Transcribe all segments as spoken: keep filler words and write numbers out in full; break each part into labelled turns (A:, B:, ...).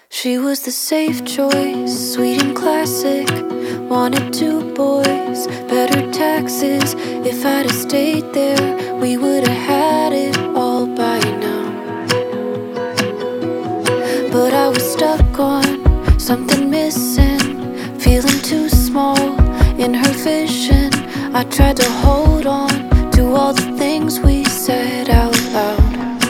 A: She was the safe choice, sweet and classic. Wanted two boys, better taxes. If I'd have stayed there, we would have had it all by now. But I was stuck on something missing, feeling too small in her vision. I tried to hold on to all the things we said out loud,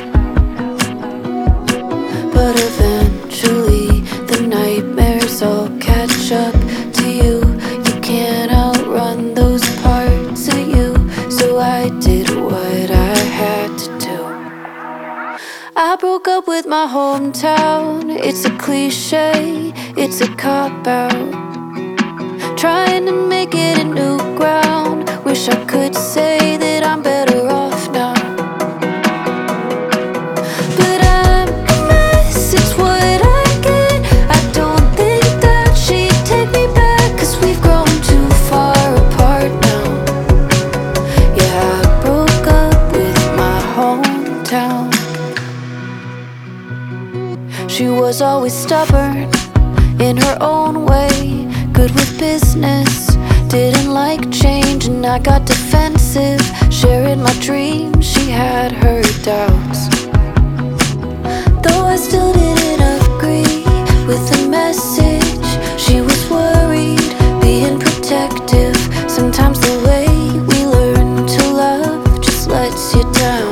A: but eventually the nightmares all catch up to you. You can't outrun those parts of you, so I did what I had to do. I broke up with my hometown. It's a cliche, it's a cop-out, trying to make it a new ground. Wish I could say that I'm better off now, but I'm a mess, it's what I get. I don't think that she'd take me back, 'cause we've grown too far apart now. Yeah, I broke up with my hometown. She was always stubborn in her own way, good with business, didn't like change, and I got defensive. Sharing my dreams, she had her doubts, though I still didn't agree with the message. She was worried, being protective. Sometimes the way we learn to love just lets you down,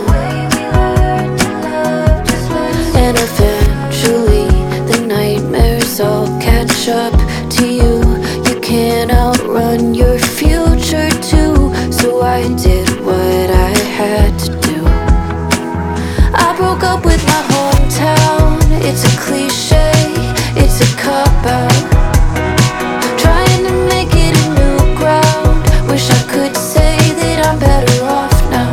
A: and eventually the nightmares all catch up to you. You can't outrun your future too, so I did what I had to do. I broke up with my hometown. It's a cliche, it's a cop-out, trying to make it a new ground. Wish I could say that I'm better off now,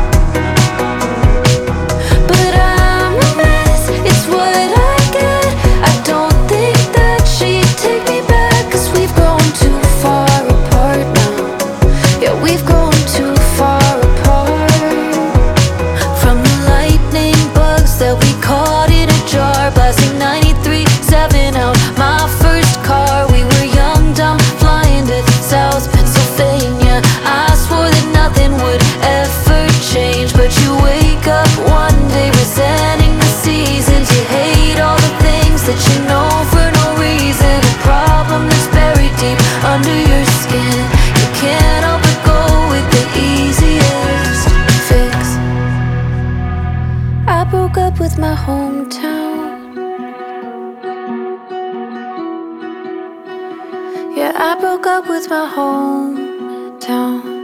A: but I'm a mess, it's what I get. I don't think that she'd take me back, 'cause we've grown too far apart now. Yeah, we've grown too far apart. From the lightning bugs that we caught in a jar, blasting ninety-three seven out my first car. We were young, dumb, flying to South Pennsylvania. I swore that nothing would ever change, but you wake up one day resenting the seasons. You hate all the things that you know for no reason, a problem that's buried deep under your skin. You can't help but go with the easiest fix. I broke up with my hometown. Yeah, I broke up with my hometown.